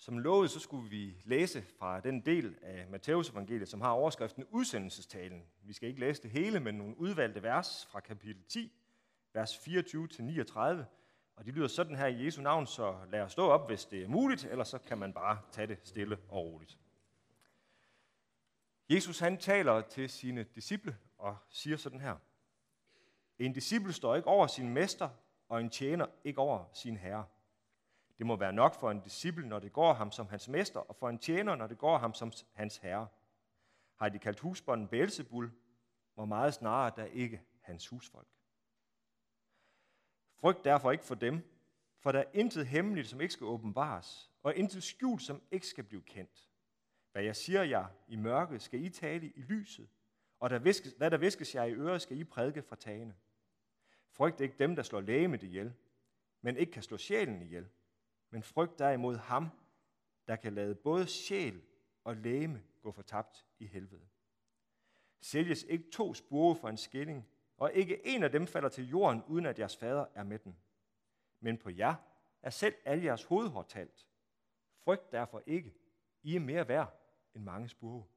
Som lovet, så skulle vi læse fra den del af Matteus evangeliet, som har overskriften udsendelsestalen. Vi skal ikke læse det hele, men nogle udvalgte vers fra kapitel 10, vers 24-39. Og de lyder sådan her i Jesu navn, så lad os stå op, hvis det er muligt, ellers så kan man bare tage det stille og roligt. Jesus han taler til sine disciple og siger sådan her. En disciple står ikke over sin mester, og en tjener ikke over sin herre. Det må være nok for en disciple, når det går ham som hans mester, og for en tjener, når det går ham som hans herre. Har de kaldt husbonden Beelzebul, hvor meget snarere der ikke hans husfolk. Frygt derfor ikke for dem, for der er intet hemmeligt, som ikke skal åbenbares, og intet skjult, som ikke skal blive kendt. Hvad jeg siger jer i mørket, skal I tale i lyset, og hvad der viskes jer i øret, skal I prædike fra tagene. Frygt ikke dem, der slår legemet ihjel, men ikke kan slå sjælen ihjel. Men frygt derimod ham, der kan lade både sjæl og legeme gå fortabt i helvede. Sælges ikke 2 spurve for en skilling, og ikke en af dem falder til jorden, uden at jeres fader er med den. Men på jer er selv alle jeres hovedhår talt. Frygt derfor ikke. I er mere værd end mange spurve.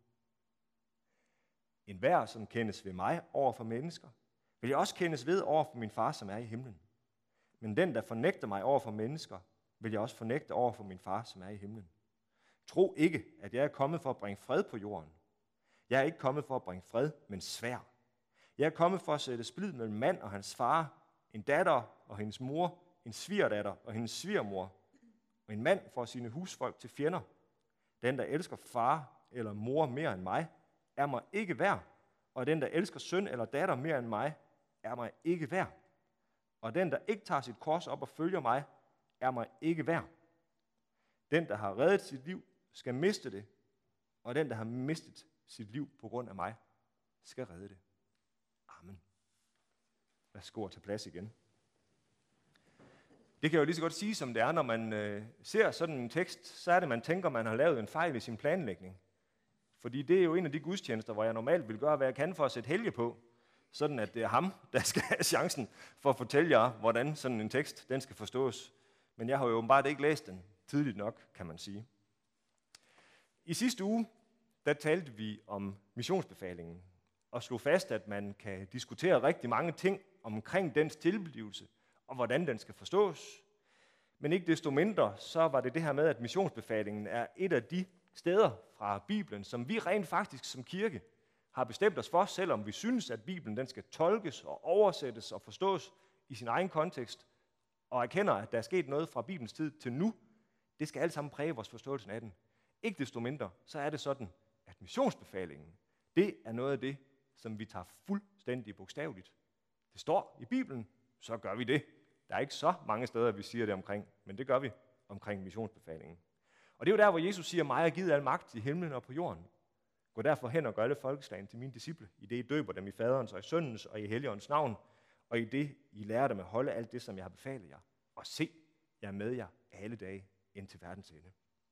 En hver, som kendes ved mig over for mennesker, vil jeg også kendes ved over for min far, som er i himlen. Men den, der fornægter mig over for mennesker, vil jeg også fornægte over for min far, som er i himlen. Tro ikke, at jeg er kommet for at bringe fred på jorden. Jeg er ikke kommet for at bringe fred, men sværd. Jeg er kommet for at sætte splid mellem mand og hans far, en datter og hendes mor, en svigerdatter og hendes svigermor, og en mand for sine husfolk til fjender. Den, der elsker far eller mor mere end mig, er mig ikke værd, og den, der elsker søn eller datter mere end mig, er mig ikke værd. Og den, der ikke tager sit kors op og følger mig, er mig ikke værd. Den, der har reddet sit liv, skal miste det, og den, der har mistet sit liv på grund af mig, skal redde det. Amen. Værsgo at tage plads igen. Det kan jo lige så godt sige, som det er, når man ser sådan en tekst, så er det, man tænker, man har lavet en fejl i sin planlægning. Fordi det er jo en af de gudstjenester, hvor jeg normalt vil gøre, hvad jeg kan for at sætte helge på, sådan at det er ham, der skal have chancen for at fortælle jer, hvordan sådan en tekst den skal forstås. Men jeg har jo bare ikke læst den tidligt nok, kan man sige. I sidste uge, der talte vi om missionsbefalingen, og slog fast, at man kan diskutere rigtig mange ting omkring dens tilblivelse, og hvordan den skal forstås. Men ikke desto mindre, så var det her med, at missionsbefalingen er et af de steder fra Bibelen, som vi rent faktisk som kirke har bestemt os for, selvom vi synes, at Bibelen den skal tolkes og oversættes og forstås i sin egen kontekst, og erkender, at der er sket noget fra Bibelens tid til nu. Det skal alt sammen præge vores forståelse af den. Ikke desto mindre, så er det sådan, at missionsbefalingen, det er noget af det, som vi tager fuldstændig bogstaveligt. Det står i Bibelen, så gør vi det. Der er ikke så mange steder, vi siger det omkring, men det gør vi omkring missionsbefalingen. Og det er jo der, hvor Jesus siger, mig er givet al magt i himlen og på jorden. Gå derfor hen og gør alle folkeslagene til mine disciple, i det I døber dem i faderens og i søndens og i helligåndens navn, og i det I lærer dem at holde alt det, som jeg har befalet jer. Og se, jeg er med jer alle dage indtil verdens ende.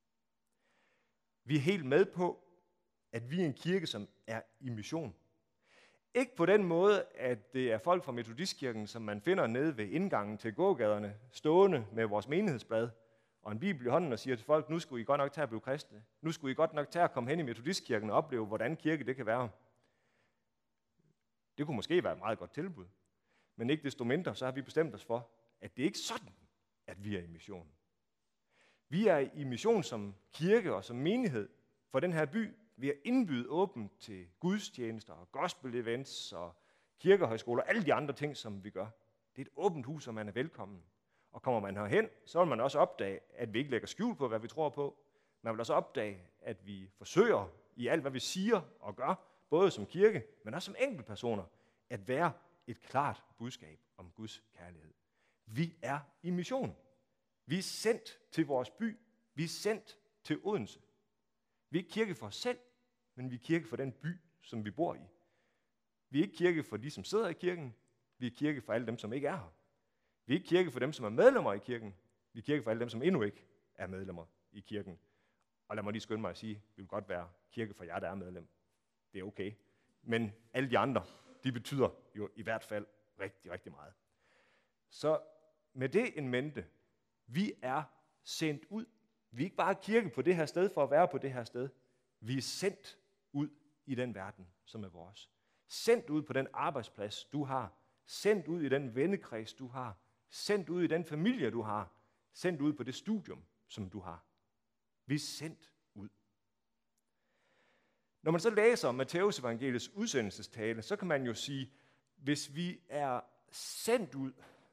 Vi er helt med på, at vi er en kirke, som er i mission. Ikke på den måde, at det er folk fra Metodistkirken, som man finder nede ved indgangen til gågaderne, stående med vores menighedsblad og en bibel i hånden og siger til folk, nu skulle I godt nok tage at blive kristne. Nu skulle I godt nok tage at komme hen i Metodistkirken og opleve, hvordan kirke det kan være. Det kunne måske være et meget godt tilbud. Men ikke desto mindre, så har vi bestemt os for, at det ikke er sådan, at vi er i mission. Vi er i mission som kirke og som menighed for den her by. Vi er indbydet åbent til gudstjenester og gospel events og kirkehøjskoler og alle de andre ting, som vi gør. Det er et åbent hus, og man er velkommen. Og kommer man herhen, så vil man også opdage, at vi ikke lægger skjul på, hvad vi tror på. Man vil også opdage, at vi forsøger i alt, hvad vi siger og gør, både som kirke, men også som enkeltpersoner, at være et klart budskab om Guds kærlighed. Vi er i mission. Vi er sendt til vores by. Vi er sendt til Odense. Vi er ikke kirke for os selv, men vi er kirke for den by, som vi bor i. Vi er ikke kirke for de, som sidder i kirken. Vi er kirke for alle dem, som ikke er her. Vi er ikke kirke for dem, som er medlemmer i kirken. Vi er kirke for alle dem, som endnu ikke er medlemmer i kirken. Og lad mig lige skynde mig at sige, vi vil godt være kirke for jer, der er medlem. Det er okay. Men alle de andre, de betyder jo i hvert fald rigtig, rigtig meget. Så med det en mente, vi er sendt ud. Vi er ikke bare kirke på det her sted for at være på det her sted. Vi er sendt ud i den verden, som er vores. Sendt ud på den arbejdsplads, du har. Sendt ud i den vennekreds, du har. Sendt ud i den familie, du har. Sendt ud på det studium, som du har. Vi er sendt ud. Når man så læser Matthæus evangeliets udsendelsestale, så kan man jo sige, hvis vi er sendt ud,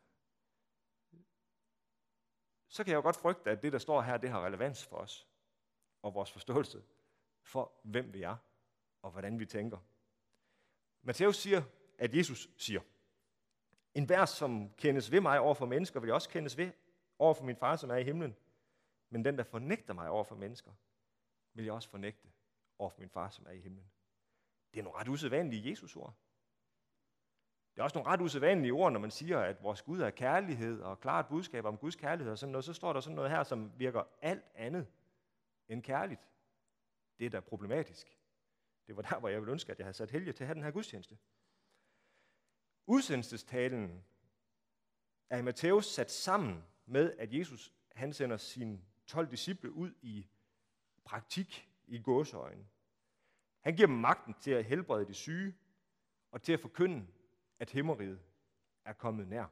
så kan jeg jo godt frygte, at det, der står her, det har relevans for os og vores forståelse for, hvem vi er og hvordan vi tænker. Matthæus siger, at Jesus siger, en vers, som kendes ved mig over for mennesker, vil jeg også kendes ved over for min far, som er i himlen. Men den, der fornægter mig over for mennesker, vil jeg også fornægte over for min far, som er i himlen. Det er nogle ret usædvanlige Jesus-ord. Det er også nogle ret usædvanlige ord, når man siger, at vores Gud er kærlighed, og klart budskab om Guds kærlighed og sådan noget, så står der sådan noget her, som virker alt andet end kærligt. Det er da problematisk. Det var der, hvor jeg ville ønske, at jeg havde sat Helge til at have den her gudstjeneste. Udsendelsestalen er i Matthæus sat sammen med, at Jesus han sender sine 12 disciple ud i praktik i gåseøjne. Han giver dem magten til at helbrede de syge og til at forkynde, at himmeriget er kommet nær.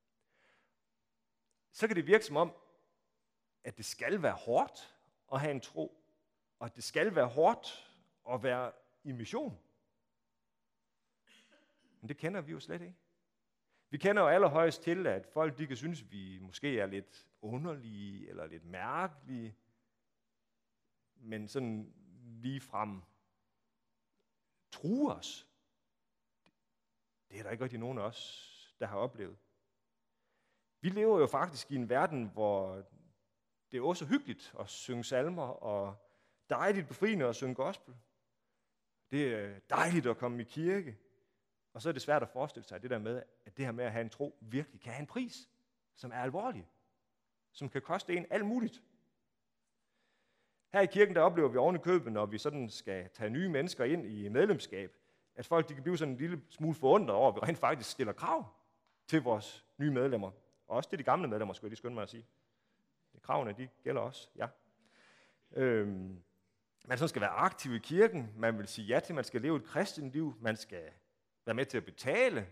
Så kan det virke som om, at det skal være hårdt at have en tro, og at det skal være hårdt at være i mission. Men det kender vi jo slet ikke. Vi kender jo allerhøjst til, at folk de kan synes, at vi måske er lidt underlige eller lidt mærkelige, men sådan ligefrem truer os. Det er der ikke rigtig nogen af os, der har oplevet. Vi lever jo faktisk i en verden, hvor det er også hyggeligt at synge salmer, og dejligt befriende at synge gospel. Det er dejligt at komme i kirke. Og så er det svært at forestille sig det der med, at det her med at have en tro virkelig kan have en pris, som er alvorlig, som kan koste en alt muligt. Her i kirken, der oplever vi oven i købet, når vi sådan skal tage nye mennesker ind i medlemskab, at folk de kan blive sådan en lille smule forundret over, at vi rent faktisk stiller krav til vores nye medlemmer. Og også til de gamle medlemmer, skulle jeg lige skynde mig at sige. Kravene, de gælder også, ja. Man så skal være aktiv i kirken, man vil sige ja til, man skal leve et kristent liv, man skal være med til at betale,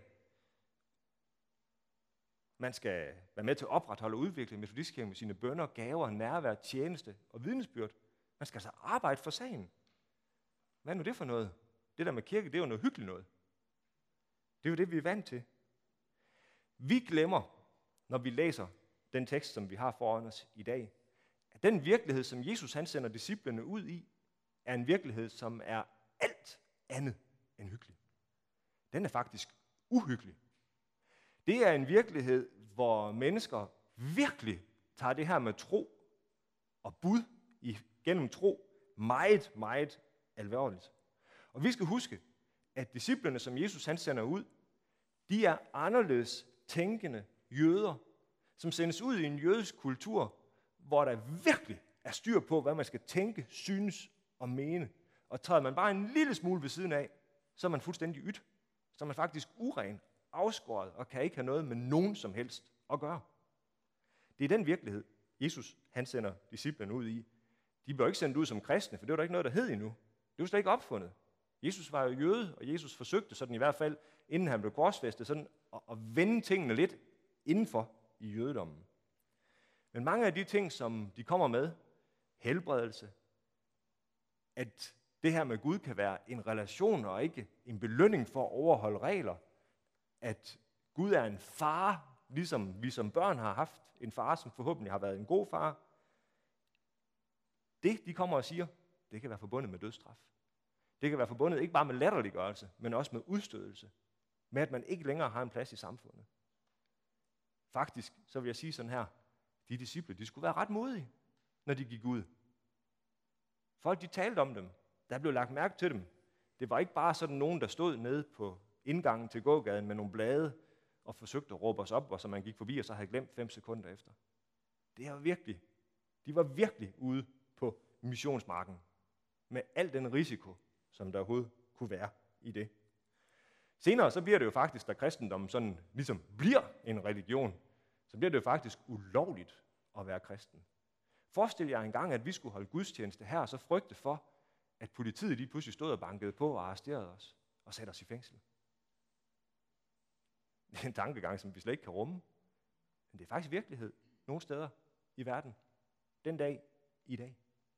man skal være med til at opretholde og udvikle metodistkirken med sine bønner, gaver, nærvær, tjeneste og vidnesbyrd. Man skal altså arbejde for sagen. Hvad er nu det for noget? Det der med kirke, det er jo noget hyggeligt noget. Det er jo det, vi er vant til. Vi glemmer, når vi læser den tekst, som vi har foran os i dag, at den virkelighed, som Jesus han sender disciplene ud i, er en virkelighed, som er alt andet end hyggelig. Den er faktisk uhyggelig. Det er en virkelighed, hvor mennesker virkelig tager det her med tro og bud gennem tro meget, meget alvorligt. Og vi skal huske, at disciplene, som Jesus han sender ud, de er anderledes tænkende jøder, som sendes ud i en jødisk kultur, hvor der virkelig er styr på, hvad man skal tænke, synes og mene. Og træder man bare en lille smule ved siden af, så er man fuldstændig ydt. Så er man faktisk uren, afskåret og kan ikke have noget med nogen som helst at gøre. Det er den virkelighed, Jesus han sender disciplene ud i. De blev ikke sendt ud som kristne, for det var der ikke noget, der hed endnu. Det var slet ikke opfundet. Jesus var jo jøde, og Jesus forsøgte sådan i hvert fald, inden han blev korsfæstet, sådan at vende tingene lidt indenfor i jødedommen. Men mange af de ting, som de kommer med, helbredelse, at det her med Gud kan være en relation og ikke en belønning for at overholde regler, at Gud er en far, ligesom vi som børn har haft en far, som forhåbentlig har været en god far. Det, de kommer og siger, det kan være forbundet med dødsstraf. Det kan være forbundet ikke bare med latterliggørelse, men også med udstødelse. Med at man ikke længere har en plads i samfundet. Faktisk, så vil jeg sige sådan her, de disciple, de skulle være ret modige, når de gik ud. Folk, de talte om dem. Der blev lagt mærke til dem. Det var ikke bare sådan nogen, der stod nede på indgangen til gågaden med nogle blade og forsøgte at råbe os op, og så man gik forbi og så havde glemt 5 sekunder efter. De var virkelig ude på missionsmarken med al den risiko, som der overhovedet kunne være i det. Senere så bliver det jo faktisk, da kristendommen sådan ligesom bliver en religion, så bliver det jo faktisk ulovligt at være kristen. Forestil jer engang, at vi skulle holde gudstjeneste her, og så frygte for, at politiet lige pludselig stod og bankede på og arresterede os og satte os i fængsel. Det er en tankegang, som vi slet ikke kan rumme. Men det er faktisk virkelighed nogle steder i verden. Den dag i dag.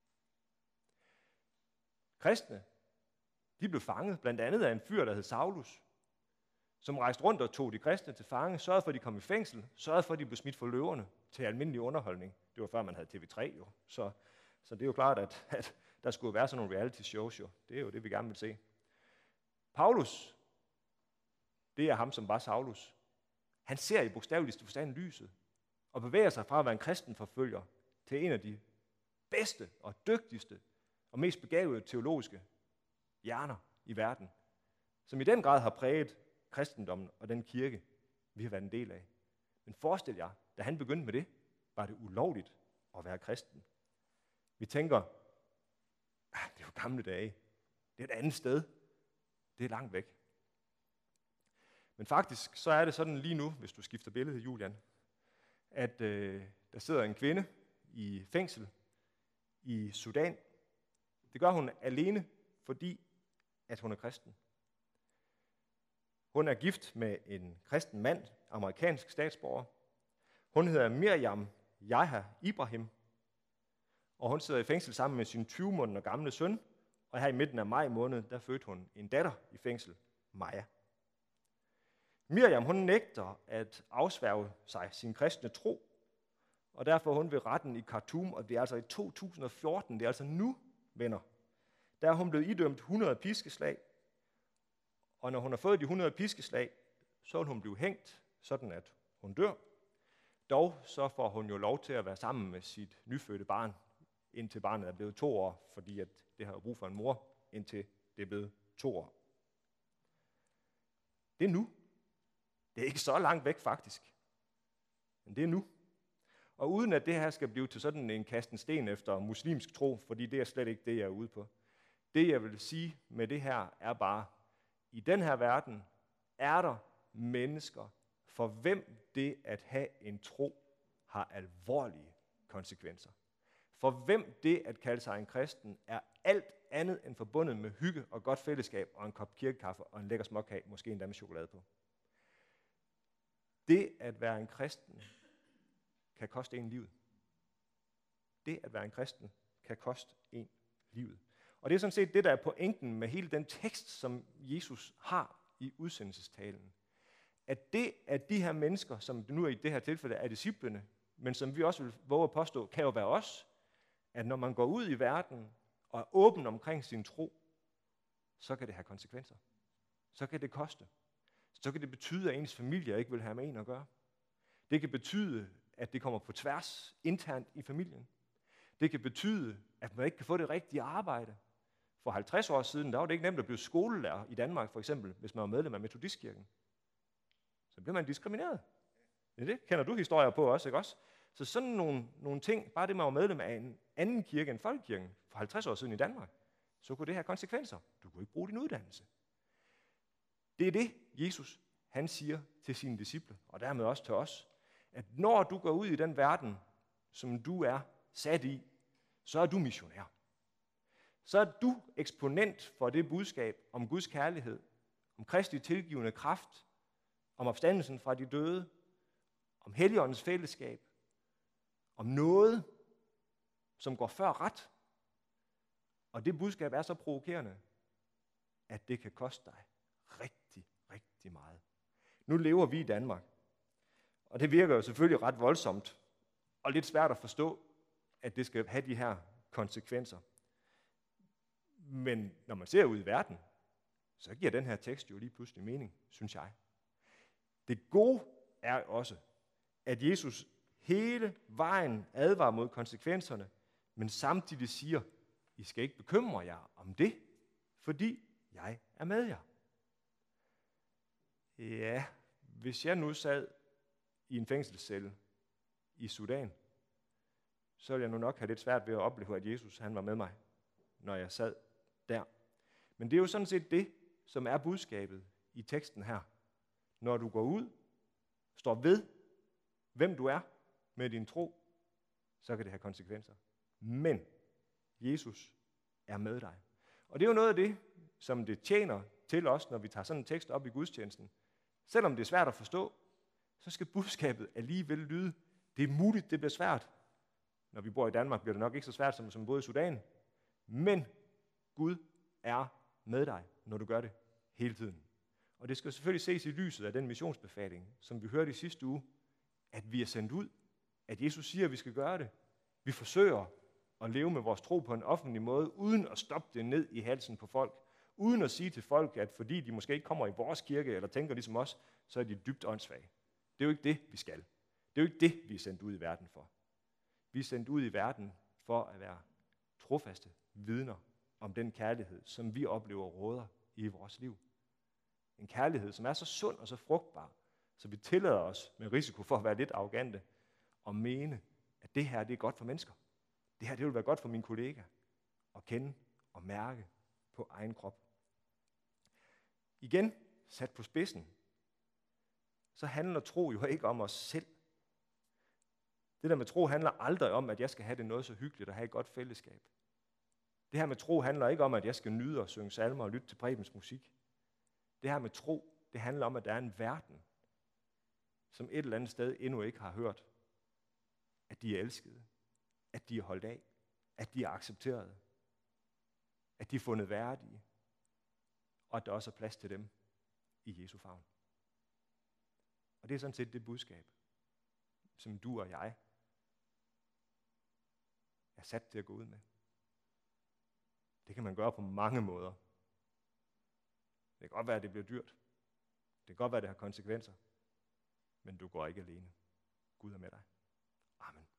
Kristne, de blev fanget, blandt andet af en fyr, der hed Saulus, som rejste rundt og tog de kristne til fange, sørgede for, at de kom i fængsel, sørgede for, at de blev smidt for løverne til almindelig underholdning. Det var før, man havde TV3 jo. Så det er jo klart, at der skulle være sådan nogle reality shows jo. Det er jo det, vi gerne vil se. Paulus, det er ham, som var Saulus. Han ser i bogstaveligste forstand lyset, og bevæger sig fra at være en kristen forfølger til en af de bedste og dygtigste og mest begavede teologiske hjerner i verden, som i den grad har præget kristendommen og den kirke, vi har været en del af. Men forestil jer, da han begyndte med det, var det ulovligt at være kristen. Vi tænker, det er jo gamle dage. Det er et andet sted. Det er langt væk. Men faktisk så er det sådan lige nu, hvis du skifter billede, Julian, at der sidder en kvinde i fængsel i Sudan. Det gør hun alene, fordi at hun er kristen. Hun er gift med en kristen mand, amerikansk statsborger. Hun hedder Miriam Yahya Ibrahim, og hun sidder i fængsel sammen med sin 20 måneder gamle søn, og her i midten af maj måned, der fødte hun en datter i fængsel, Maja. Miriam, hun nægter at afsværge sig sin kristne tro, og derfor er hun ved retten i Khartoum, og det er altså i 2014, det er altså nu, venner. Der er hun blevet idømt 100 piskeslag, og når hun har fået de 100 piskeslag, så vil hun blive hængt, sådan at hun dør. Dog så får hun jo lov til at være sammen med sit nyfødte barn, indtil barnet er blevet 2 år, fordi at det har brug for en mor, indtil det er blevet 2 år. Det er nu. Det er ikke så langt væk faktisk, men det er nu. Og uden at det her skal blive til sådan en kasten sten efter muslimsk tro, fordi det er slet ikke det, jeg er ude på. Det, jeg vil sige med det her, er bare, i den her verden er der mennesker, for hvem det at have en tro har alvorlige konsekvenser. For hvem det at kalde sig en kristen er alt andet end forbundet med hygge og godt fællesskab og en kop kirkekaffe og en lækker småkage, måske endda med chokolade på. Det at være en kristen kan koste en livet. Det at være en kristen kan koste en livet. Og det er sådan set det, der er pointen med hele den tekst, som Jesus har i udsendelsestalen. At det, at de her mennesker, som nu i det her tilfælde er disciplene, men som vi også vil våge at påstå, kan jo være os, at når man går ud i verden og er åben omkring sin tro, så kan det have konsekvenser. Så kan det koste. Så kan det betyde, at ens familie ikke vil have med en at gøre. Det kan betyde, at det kommer på tværs internt i familien. Det kan betyde, at man ikke kan få det rigtige arbejde. For 50 år siden, der var det ikke nemt at blive skolelærer i Danmark, for eksempel, hvis man var medlem af Metodistkirken. Så bliver man diskrimineret. Det kender du historier på også, ikke også? Så sådan nogle ting, bare det, man var medlem af en anden kirke end folkekirken for 50 år siden i Danmark, så kunne det have konsekvenser. Du kunne ikke bruge din uddannelse. Det er det, Jesus han siger til sine disciple, og dermed også til os, at når du går ud i den verden, som du er sat i, så er du missionær. Så er du eksponent for det budskab om Guds kærlighed, om Kristi tilgivende kraft, om opstandelsen fra de døde, om Helligåndens fællesskab, om noget, som går før ret. Og det budskab er så provokerende, at det kan koste dig rigtig, rigtig meget. Nu lever vi i Danmark, og det virker jo selvfølgelig ret voldsomt, og lidt svært at forstå, at det skal have de her konsekvenser. Men når man ser ud i verden, så giver den her tekst jo lige pludselig mening, synes jeg. Det gode er også, at Jesus hele vejen advarer mod konsekvenserne, men samtidig siger, I skal ikke bekymre jer om det, fordi jeg er med jer. Ja, hvis jeg nu sad i en fængselscelle i Sudan, så ville jeg nu nok have lidt svært ved at opleve, at Jesus han var med mig, når jeg sad der. Men det er jo sådan set det, som er budskabet i teksten her. Når du går ud, står ved, hvem du er med din tro, så kan det have konsekvenser. Men Jesus er med dig. Og det er jo noget af det, som det tjener til os, når vi tager sådan en tekst op i gudstjenesten. Selvom det er svært at forstå, så skal budskabet alligevel lyde. Det er muligt, det bliver svært. Når vi bor i Danmark, bliver det nok ikke så svært som både i Sudan. Men Gud er med dig, når du gør det hele tiden. Og det skal selvfølgelig ses i lyset af den missionsbefaling, som vi hørte i sidste uge, at vi er sendt ud. At Jesus siger, at vi skal gøre det. Vi forsøger at leve med vores tro på en offentlig måde, uden at stoppe det ned i halsen på folk. Uden at sige til folk, at fordi de måske ikke kommer i vores kirke, eller tænker ligesom os, så er de dybt åndssvage. Det er jo ikke det, vi skal. Det er jo ikke det, vi er sendt ud i verden for. Vi er sendt ud i verden for at være trofaste vidner om den kærlighed, som vi oplever råder i vores liv. En kærlighed, som er så sund og så frugtbar, så vi tillader os med risiko for at være lidt arrogante og mene, at det her det er godt for mennesker. Det her det vil være godt for min kollega at kende og mærke på egen krop. Igen, sat på spidsen, så handler tro jo ikke om os selv. Det der med tro handler aldrig om, at jeg skal have det noget så hyggeligt og have et godt fællesskab. Det her med tro handler ikke om, at jeg skal nyde og synge salmer og lytte til Prebens musik. Det her med tro, det handler om, at der er en verden, som et eller andet sted endnu ikke har hørt, at de er elskede, at de er holdt af, at de er accepteret, at de er fundet værdige, og at der også er plads til dem i Jesu favn. Og det er sådan set det budskab, som du og jeg er sat til at gå ud med. Det kan man gøre på mange måder. Det kan godt være, at det bliver dyrt. Det kan godt være, at det har konsekvenser. Men du går ikke alene. Gud er med dig. Amen.